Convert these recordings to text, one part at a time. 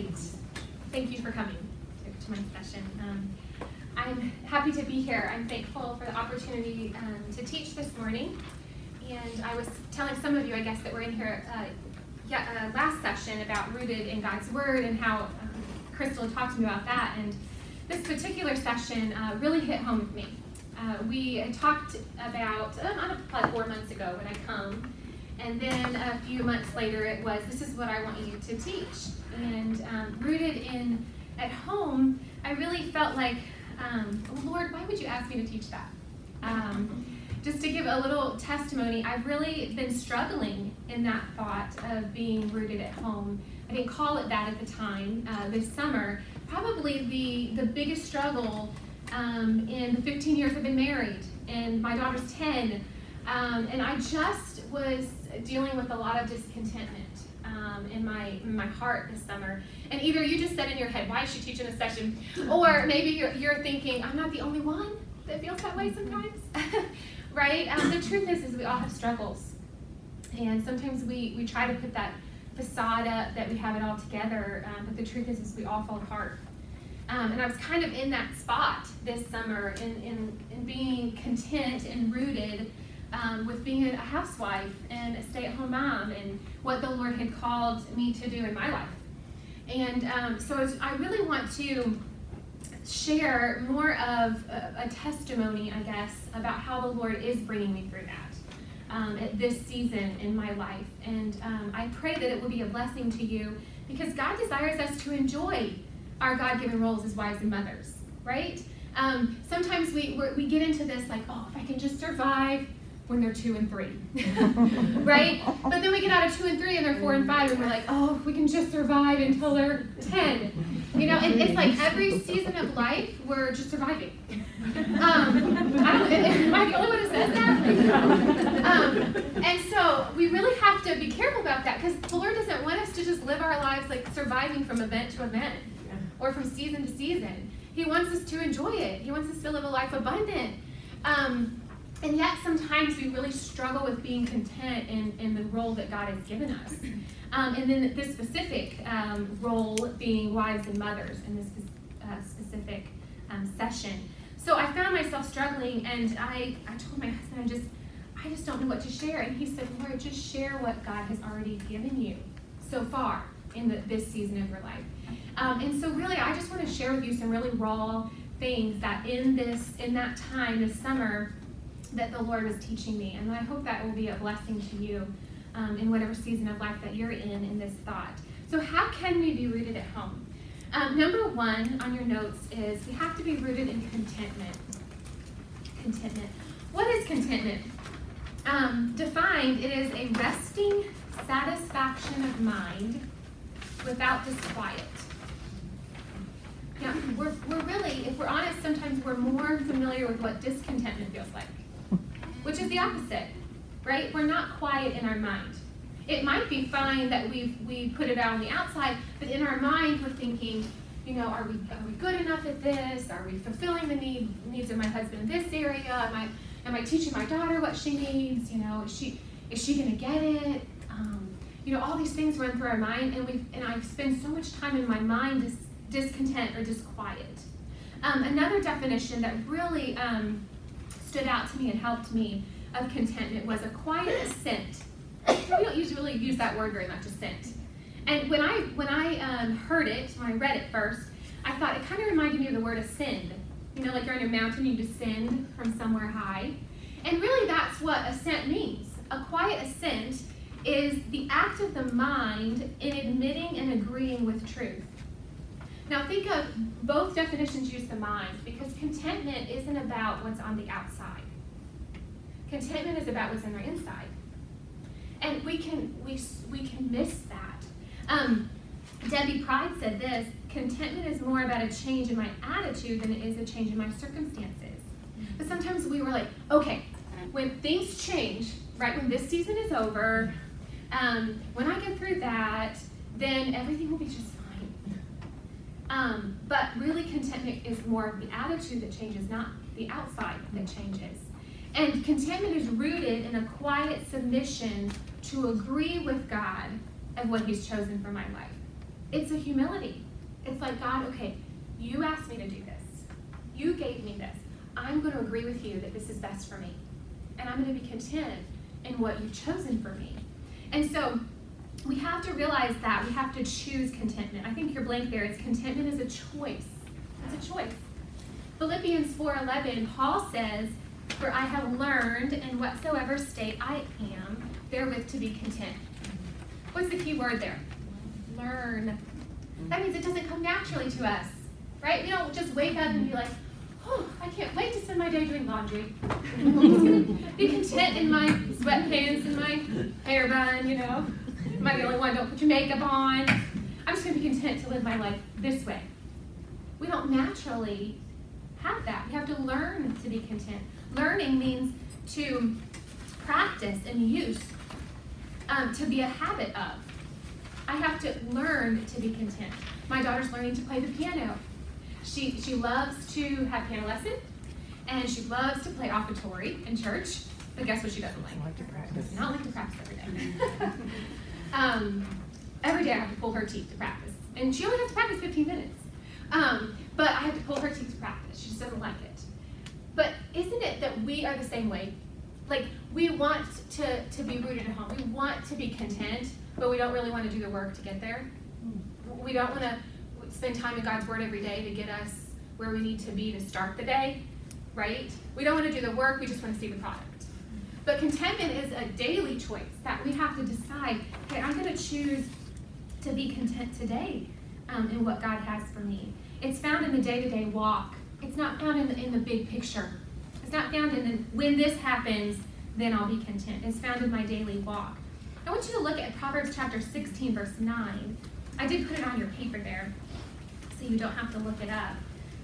Great. Thank you for coming to my session. I'm happy to be here. I'm thankful for the opportunity to teach this morning. And I was telling some of you, I guess, that were in here last session about rooted in God's Word and how Crystal talked to me about that. And this particular session really hit home with me. We had talked about, like 4 months ago when I come. And then a few months later, it was, this is what I want you to teach. And rooted in at home, I really felt like, Lord, why would you ask me to teach that? Just to give a little testimony, I've really been struggling in that thought of being rooted at home. I didn't call it that at the time. This summer, probably the biggest struggle in the 15 years I've been married, and my daughter's 10, and I just was dealing with a lot of discontentment in my heart this summer. And either you just said in your head, why is she teaching this session? Or maybe you're thinking, I'm not the only one that feels that way sometimes. Right? The truth is we all have struggles. And sometimes we try to put that facade up that we have it all together, but the truth is we all fall apart. And I was kind of in that spot this summer in being content and rooted with being a housewife and a stay-at-home mom and what the Lord had called me to do in my life. And so I really want to share more of a testimony, I guess, about how the Lord is bringing me through that at this season in my life. And I pray that it will be a blessing to you because God desires us to enjoy our God-given roles as wives and mothers, right? Sometimes we get into this like, oh, if I can just survive when they're 2 and 3, right? But then we get out of 2 and 3 and they're 4 and 5 and we're like, oh, we can just survive until they're 10. You know, and it's like every season of life, we're just surviving. Am I the only one who says that? And so we really have to be careful about that because the Lord doesn't want us to just live our lives like surviving from event to event or from season to season. He wants us to enjoy it. He wants us to live a life abundant. And yet sometimes we really struggle with being content in the role that God has given us. And then this specific role being wives and mothers in this specific session. So I found myself struggling and I told my husband, I just don't know what to share. And he said, Laura, just share what God has already given you so far in this season of your life. And so really, I just want to share with you some really raw things that in that time, this summer, that the Lord was teaching me. And I hope that will be a blessing to you in whatever season of life that you're in this thought. So how can we be rooted at home? Number one on your notes is we have to be rooted in contentment. Contentment. What is contentment? Defined, it is a resting satisfaction of mind without disquiet. Now, we're really, if we're honest, sometimes we're more familiar with what discontentment feels like, which is the opposite, right? We're not quiet in our mind. It might be fine that we put it out on the outside, but in our mind we're thinking, you know, are we good enough at this? Are we fulfilling the needs of my husband in this area? Am I teaching my daughter what she needs? You know, is she gonna get it? You know, all these things run through our mind, and I spend so much time in my mind discontent or disquiet. Another definition that really stood out to me and helped me of contentment was a quiet assent. We don't usually use that word very much, assent. And when I heard it, when I read it first, I thought it kind of reminded me of the word ascend. You know, like you're on a mountain, you descend from somewhere high. And really that's what assent means. A quiet assent is the act of the mind in admitting and agreeing with truth. Now think of both definitions use the mind because contentment isn't about what's on the outside. Contentment is about what's in our inside. And we can miss that. Debbie Pride said this, contentment is more about a change in my attitude than it is a change in my circumstances. But sometimes we were like, okay, when things change, right, when this season is over, when I get through that, then everything will be just fine. But really contentment is more of the attitude that changes, not the outside that changes. And contentment is rooted in a quiet submission to agree with God of what He's chosen for my life. It's a humility. It's like, God, okay, you asked me to do this. You gave me this. I'm going to agree with you that this is best for me. And I'm going to be content in what you've chosen for me. And so we have to realize that we have to choose contentment. I think your blank there is contentment is a choice. It's a choice. Philippians 4:11, Paul says, "For I have learned in whatsoever state I am, therewith to be content." What's the key word there? Learn. That means it doesn't come naturally to us, right? We don't just wake up and be like, oh, I can't wait to spend my day doing laundry. I'm just going to be content in my sweatpants and my hair bun, you know. Am I the only one? Don't put your makeup on. I'm just going to be content to live my life this way. We don't naturally have that. We have to learn to be content. Learning means to practice and use, to be a habit of. I have to learn to be content. My daughter's learning to play the piano. She loves to have piano lesson, and she loves to play offertory in church. But guess what she doesn't like? Like to practice. Does not like to practice every day. Every day I have to pull her teeth to practice. And she only has to practice 15 minutes. But I have to pull her teeth to practice. She just doesn't like it. But isn't it that we are the same way? Like, we want to be rooted at home. We want to be content, but we don't really want to do the work to get there. We don't want to spend time in God's Word every day to get us where we need to be to start the day, right? We don't want to do the work, we just want to see the product. But contentment is a daily choice that we have to decide, okay, I'm going to choose to be content today in what God has for me. It's found in the day-to-day walk. It's not found in the big picture. It's not found in the, when this happens, then I'll be content. It's found in my daily walk. I want you to look at Proverbs chapter 16, verse 9. I did put it on your paper there, so you don't have to look it up.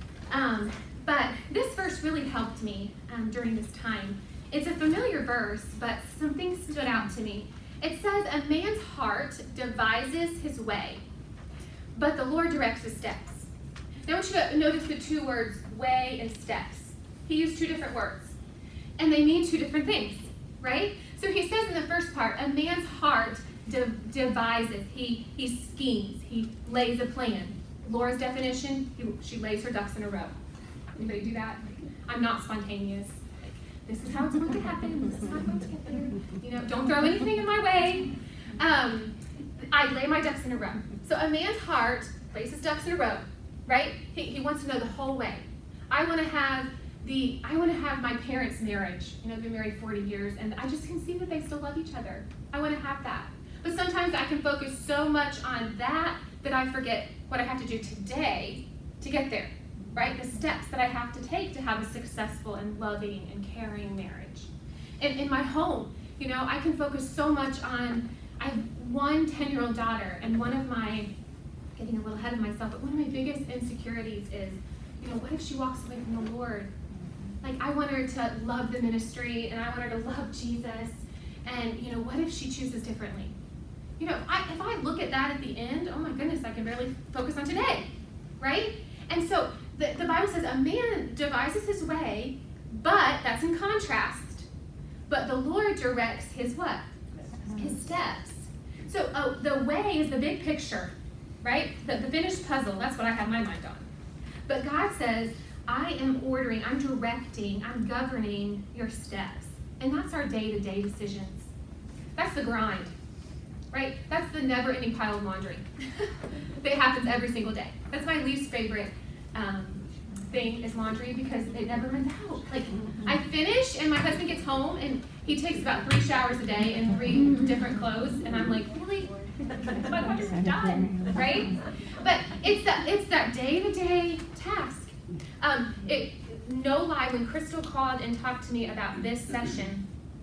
But this verse really helped me during this time. It's a familiar verse, but some things stood out to me. It says, "A man's heart devises his way, but the Lord directs his steps." Now I want you to notice the two words, way and steps. He used two different words, and they mean two different things, right? So he says in the first part, a man's heart devises, he schemes, he lays a plan. Laura's definition, she lays her ducks in a row. Anybody do that? I'm not spontaneous. Like, this is how it's going to happen. This is how I'm going to get there. You know, don't throw anything in my way. I lay my ducks in a row. So a man's heart lays his ducks in a row, right? He wants to know the whole way. I want to have my parents' marriage. You know, they've been married 40 years, and I just can see that they still love each other. I want to have that. But sometimes I can focus so much on that I forget what I have to do today to get there, right? The steps that I have to take to have a successful and loving and caring marriage. In my home, you know, I can focus so much on, I have one 10-year-old daughter, and one of my, getting a little ahead of myself, but one of my biggest insecurities is, you know, what if she walks away from the Lord? Like, I want her to love the ministry, and I want her to love Jesus, and, you know, what if she chooses differently? You know, if I look at that at the end, oh my goodness, I can barely focus on today, right? And so the Bible says a man devises his way, but that's in contrast. But the Lord directs his what? His steps. So the way is the big picture, right? The finished puzzle, that's what I have my mind on. But God says, I am ordering, I'm directing, I'm governing your steps. And that's our day-to-day decisions. That's the grind. Right? That's the never-ending pile of laundry that happens every single day. That's my least favorite thing is laundry because it never runs out. Like, I finish and my husband gets home and he takes about 3 showers a day in 3 different clothes, and I'm like, really? My laundry's done, right? But it's that day-to-day task. No lie, when Crystal called and talked to me about this session,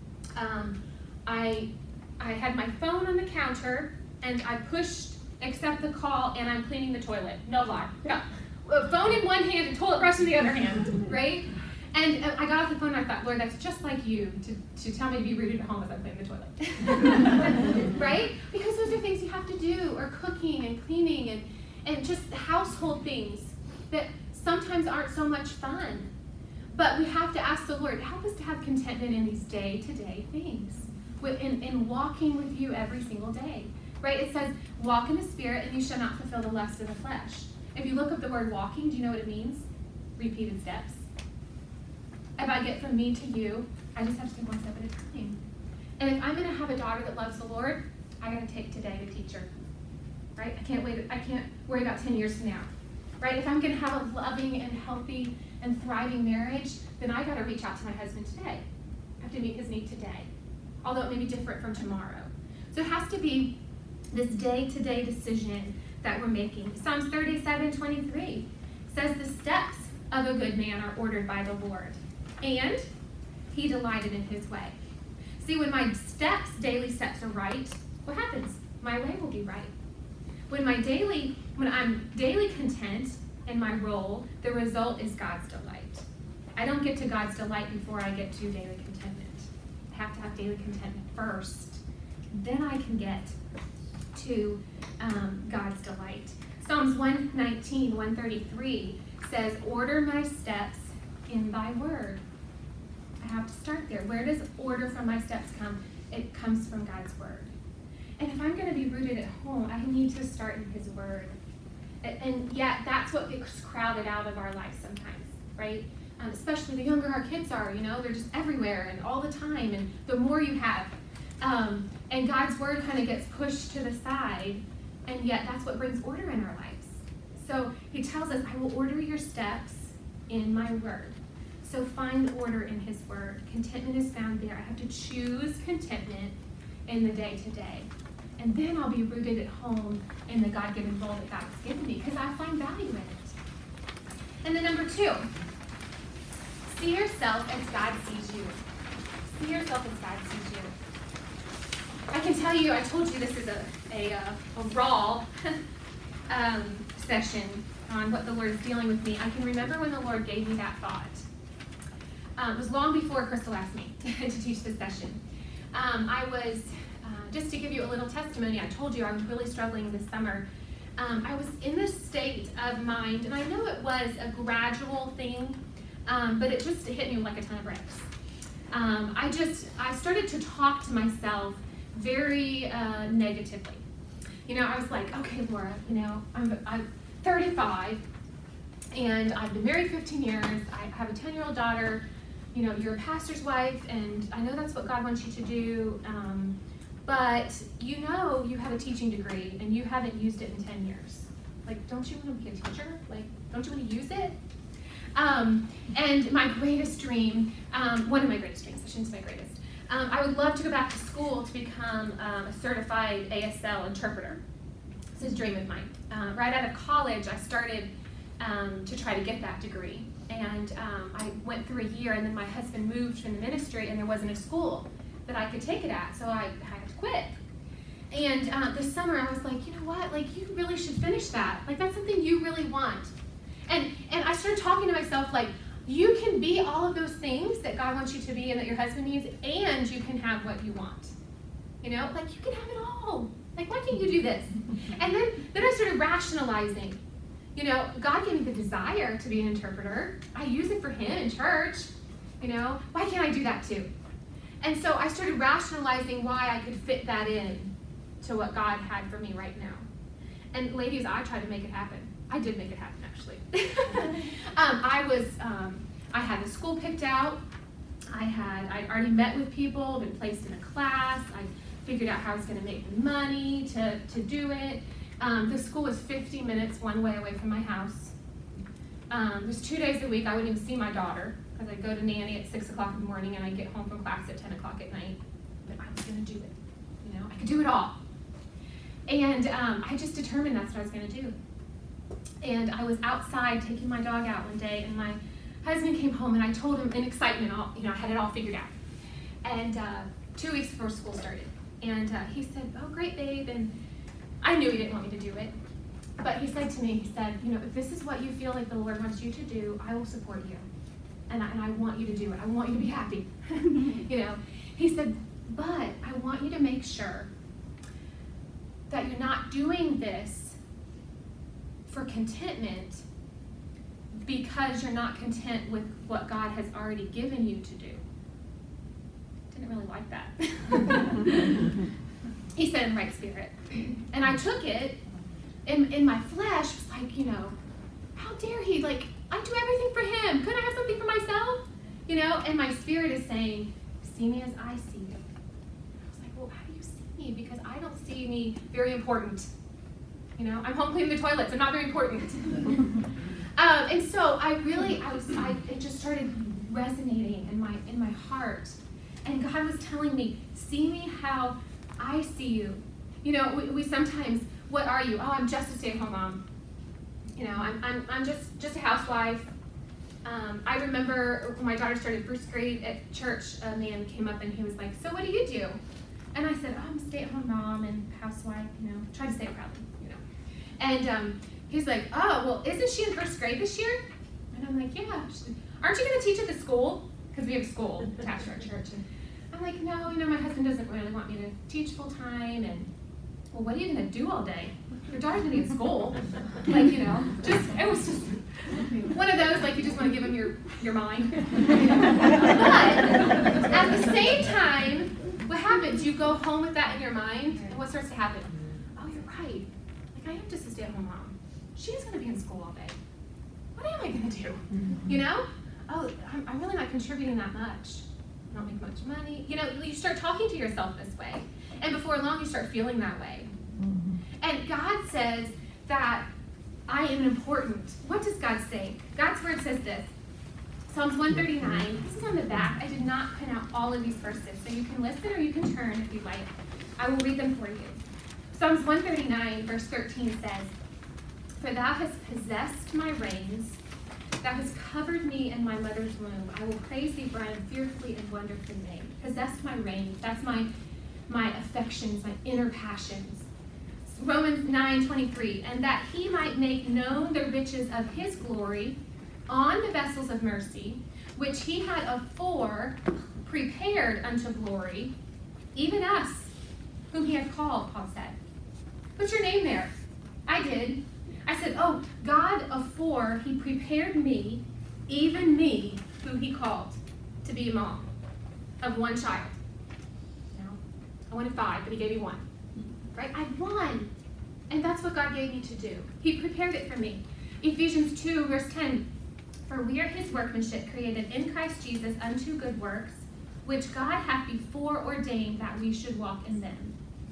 I had my phone on the counter, and I pushed accept the call, and I'm cleaning the toilet. No lie. No. Phone in one hand and toilet brush in the other hand, right? And I got off the phone, and I thought, Lord, that's just like you to tell me to be rooted at home as I clean the toilet. Right? Because those are things you have to do, or cooking and cleaning and just household things that sometimes aren't so much fun. But we have to ask the Lord, help us to have contentment in these day-to-day things. In walking with you every single day, right? It says, walk in the Spirit and you shall not fulfill the lust of the flesh. If you look up the word walking, do you know what it means? Repeated steps. If I get from me to you, I just have to take one step at a time. And if I'm going to have a daughter that loves the Lord, I got to take today to teach her, right? I can't worry about 10 years from now, right? If I'm going to have a loving and healthy and thriving marriage, then I got to reach out to my husband today. I have to meet his need today, although it may be different from tomorrow. So it has to be this day-to-day decision that we're making. Psalms 37:23 says, the steps of a good man are ordered by the Lord, and he delighted in his way. See, when my daily steps are right, what happens? My way will be right. When I'm daily content in my role, the result is God's delight. I don't get to God's delight before I get to daily contentment. I have to have daily contentment first. Then I can get to God's delight. Psalms 119:133 says, order my steps in thy word. I have to start there. Where does order from my steps come? It comes from God's word. And if I'm going to be rooted at home, I need to start in his word. And yet, that's what gets crowded out of our lives sometimes, right? Especially the younger our kids are, they're just everywhere and all the time, and the more you have. And God's word kind of gets pushed to the side, and yet that's what brings order in our lives. So he tells us, I will order your steps in my word. So find order in his word. Contentment is found there. I have to choose contentment in the day-to-day. And then I'll be rooted at home in the God-given role that God's given me, because I find value in it. And then number 2, see yourself as God sees you. See yourself as God sees you. I can tell you, I told you this is a raw session on what the Lord is dealing with me. I can remember when the Lord gave me that thought. It was long before Crystal asked me to teach this session. I was, just to give you a little testimony, I told you I was really struggling this summer. I was in this state of mind, and I know it was a gradual thing, but it hit me like a ton of bricks. I started to talk to myself very negatively. I was like, okay, Laura, I'm 35, and I've been married 15 years. I have a 10-year-old daughter. You're a pastor's wife, and I know that's what God wants you to do, but you have a teaching degree, and you haven't used it in 10 years. Like, don't you want to be a teacher? Like, don't you want to use it? And my greatest dream, one of my greatest dreams, I shouldn't say my greatest, I would love to go back to school to become a certified ASL interpreter. This is a dream of mine. Right out of college, I started to try to get that degree. And I went through a year, and then my husband moved from the ministry, and there wasn't a school that I could take it at, so I had to quit. And this summer, I was like, you know what? Like, you really should finish that. Like, that's something you really want. And I started talking to myself, like, you can be all of those things that God wants you to be and that your husband needs, and you can have what you want. Like, you can have it all. Like, why can't you do this? And then I started rationalizing. God gave me the desire to be an interpreter. I use it for him in church. Why can't I do that too? And so I started rationalizing why I could fit that in to what God had for me right now. And ladies, I tried to make it happen. I did make it happen, actually. I had the school picked out. I'd already met with people, been placed in a class. I figured out how I was going to make the money to do it. The school was 50 minutes one way away from my house. There's 2 days a week I wouldn't even see my daughter, because I'd go to nanny at 6 o'clock in the morning and I'd get home from class at 10 o'clock at night. But I was going to do it. I could do it all. And I just determined that's what I was going to do. And I was outside taking my dog out one day, and my husband came home, and I told him in excitement, I had it all figured out. And 2 weeks before school started. And he said, oh, great, babe. And I knew he didn't want me to do it. But he said to me, if this is what you feel like the Lord wants you to do, I will support you. And I want you to do it. I want you to be happy. He said, but I want you to make sure that you're not doing this for contentment because you're not content with what God has already given you to do. Didn't really like that. he said in the right spirit. And I took it, and in my flesh was like, how dare he? Like, I do everything for him. Couldn't I have something for myself? And my spirit is saying, see me as I see you. I was like, well, how do you see me? Because I don't see me very important. I'm home cleaning the toilets. I'm not very important. And so it just started resonating in my heart. And God was telling me, see me how I see you. We sometimes, what are you? Oh, I'm just a stay-at-home mom. I'm just a housewife. I remember when my daughter started first grade at church, a man came up and he was like, so what do you do? And I said, oh, I'm a stay-at-home mom and housewife, try to say it proudly, And he's like, oh, well, isn't she in first grade this year? And I'm like, yeah. Aren't you going to teach at the school? Because we have a school attached to our church. And I'm like, no, my husband doesn't really want me to teach full time. And, well, what are you going to do all day? Your daughter's going to be at school. Like, it was just one of those, like, you just want to give them your mind. But at the same time, what happens? You go home with that in your mind, and what starts to happen? Oh, you're right. Like, I am just a stay-at-home mom. She's going to be in school all day. What am I going to do? Oh, I'm really not contributing that much. I don't make much money. You start talking to yourself this way. And before long, you start feeling that way. And God says that I am important. What does God say? God's word says this. Psalms 139. This is on the back. I did not print out all of these verses, so you can listen or you can turn if you like. I will read them for you. Psalms 139, verse 13 says, for thou hast possessed my reins, thou hast covered me in my mother's womb. I will praise thee, for I am fearfully and wonderfully made. Possessed my reins. That's my affections, my inner passions. Romans 9:23, and that he might make known the riches of his glory on the vessels of mercy, which he had afore prepared unto glory, even us, whom he hath called, Paul said. Put your name there. I did. I said, oh, God afore he prepared me, even me, who he called, to be a mom of one child. I wanted 5, but he gave me 1. Right? I won. And that's what God gave me to do. He prepared it for me. Ephesians 2, verse 10. For we are his workmanship, created in Christ Jesus unto good works, which God hath before ordained that we should walk in them.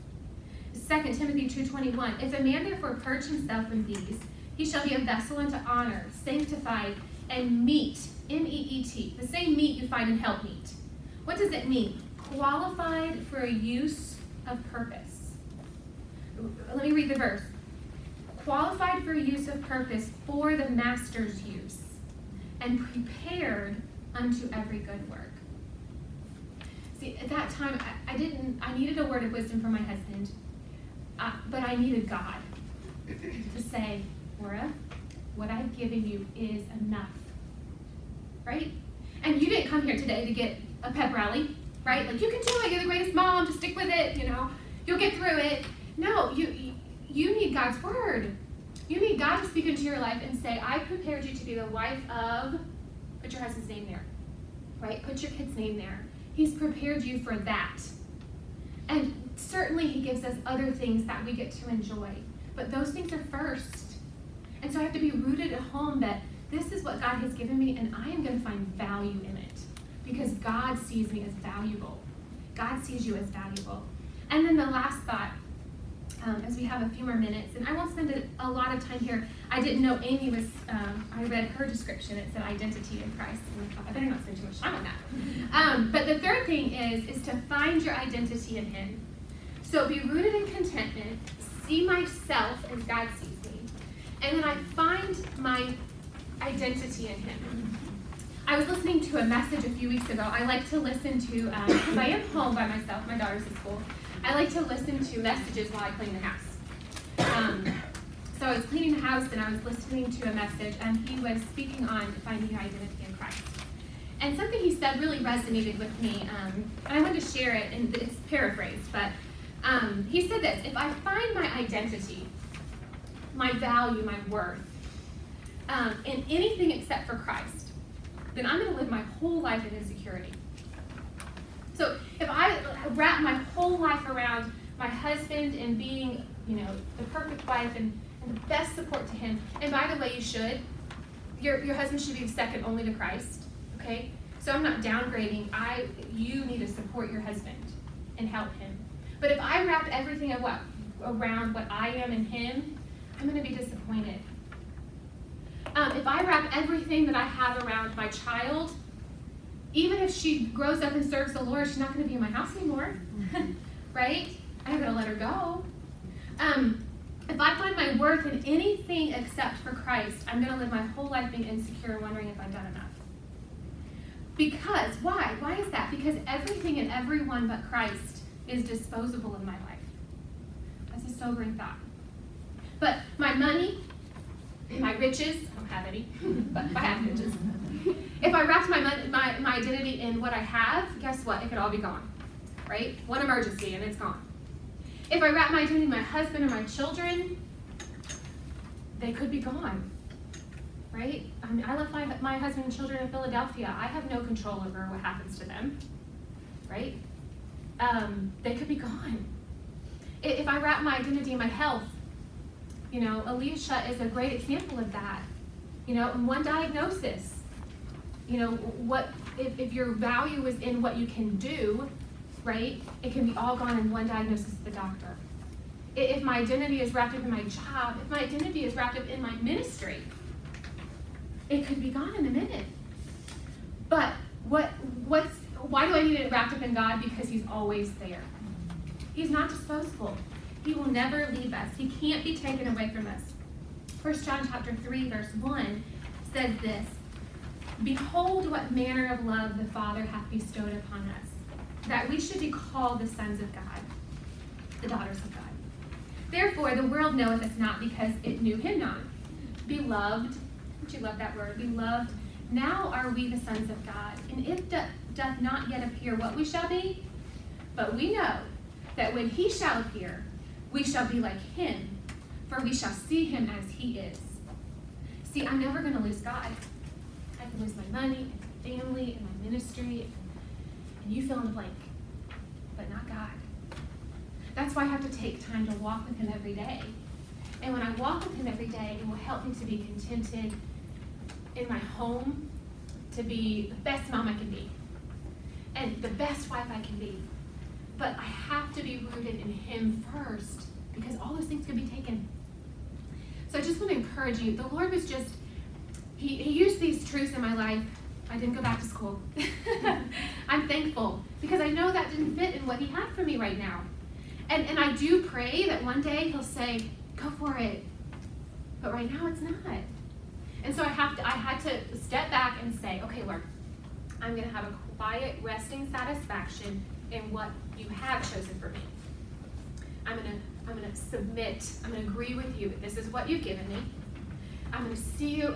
2 Timothy 2:21. If a man therefore purge himself from these, he shall be a vessel unto honor, sanctified, and meet, M-E-E-T, the same meat you find in helpmeet. What does it mean? Qualified for a use of purpose. Let me read the verse. Qualified for use of purpose for the master's use, and prepared unto every good work. See, at that time, I needed a word of wisdom from my husband, but I needed God to say, Laura, what I've given you is enough, right? And you didn't come here today to get a pep rally, right? Like, you can do it, you're the greatest mom, just stick with it, you'll get through it. No, you need God's word. You need God to speak into your life and say, I prepared you to be the wife of, put your husband's name there, right? Put your kid's name there. He's prepared you for that. And certainly he gives us other things that we get to enjoy. But those things are first. And so I have to be rooted at home that this is what God has given me, and I am going to find value in it. Because God sees me as valuable. God sees you as valuable. And then the last thought, as we have a few more minutes, and I won't spend a lot of time here. I didn't know Amy was, I read her description. It said identity in Christ. And I thought, I better not spend too much time on that. But the third thing is to find your identity in him. So be rooted in contentment, see myself as God sees me, and then I find my identity in him. I was listening to a message a few weeks ago. I like to listen to, because I am home by myself, my daughter's in school, I like to listen to messages while I clean the house. So I was cleaning the house and I was listening to a message, and he was speaking on finding your identity in Christ. And something he said really resonated with me, and I wanted to share it, and it's paraphrased, but he said this: if I find my identity, my value, my worth, in anything except for Christ, then I'm going to live my whole life in insecurity. So if I wrap my whole life around my husband and being, the perfect wife and the best support to him. And by the way, you should. Your husband should be second only to Christ, okay? So I'm not downgrading. You need to support your husband and help him. But if I wrap everything around what I am in him, I'm going to be disappointed. If I wrap everything that I have around my child, even if she grows up and serves the Lord, she's not going to be in my house anymore, right? I'm going to let her go. If I find my worth in anything except for Christ, I'm going to live my whole life being insecure, wondering if I've done enough. Because, why? Why is that? Because everything and everyone but Christ is disposable in my life. That's a sobering thought. But my money, my riches, I don't have any, but I have riches. If I wrapped my identity in what I have, guess what? It could all be gone, right? One emergency and it's gone. If I wrap my identity in my husband or my children, they could be gone, right? I left my husband and children in Philadelphia. I have no control over what happens to them, right? They could be gone. If I wrap my identity in my health, Alicia is a great example of that. One diagnosis. If your value is in what you can do, right? It can be all gone in one diagnosis of the doctor. If my identity is wrapped up in my job, if my identity is wrapped up in my ministry, it could be gone in a minute. But why do I need it wrapped up in God? Because he's always there. He's not disposable. He will never leave us. He can't be taken away from us. 1 John chapter 3, verse 1 says this, "Behold what manner of love the Father hath bestowed upon us, that we should be called the sons of God, the daughters of God. Therefore the world knoweth us not, because it knew him not. Beloved," don't you love that word? Beloved, now are we the sons of God, and it doth not yet appear what we shall be, but we know that when he shall appear, we shall be like him, for we shall see him as he is. See, I'm never going to lose God. I can lose my money, and my family, and my ministry, and you fill in the blank, but not God. That's why I have to take time to walk with him every day. And when I walk with him every day, it will help me to be contented in my home, to be the best mom I can be, and the best wife I can be. But I have to be rooted in him first, because all those things could be taken. So I just want to encourage you. The Lord was just, he used these truths in my life. I didn't go back to school. I'm thankful, because I know that didn't fit in what he had for me right now. And I do pray that one day he'll say, go for it. But right now it's not. And so I had to step back and say, okay, Lord, I'm going to have a quiet, resting satisfaction in what you have chosen for me. I'm going to submit. I'm going to agree with you that this is what you've given me. I'm going to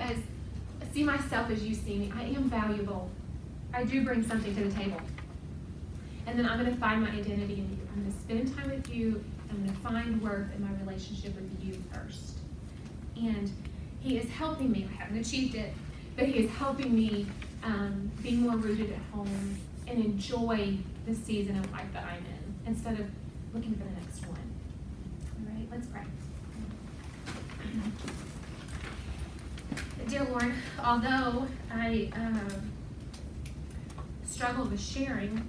see myself as you see me. I am valuable. I do bring something to the table. And then I'm going to find my identity in you. I'm going to spend time with you. I'm going to find worth in my relationship with you first. And he is helping me. I haven't achieved it, but he is helping me be more rooted at home and enjoy the season of life that I'm in, instead of looking for the next one. All right, let's pray. Dear Lord, although I struggle with sharing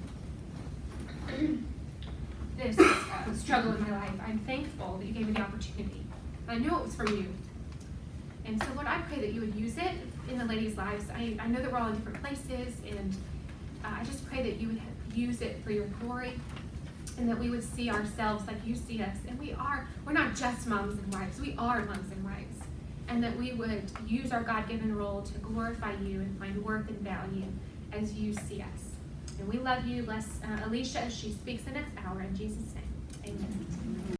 this struggle in my life, I'm thankful that you gave me the opportunity. I knew it was from you. And so, Lord, I pray that you would use it in the ladies' lives. I know that we're all in different places, and I just pray that you would use it for your glory, and that we would see ourselves like you see us. And we're not just moms and wives, we are moms and wives. And that we would use our God-given role to glorify you and find worth and value as you see us. And we love you. Bless Alicia as she speaks the next hour. In Jesus' name, amen.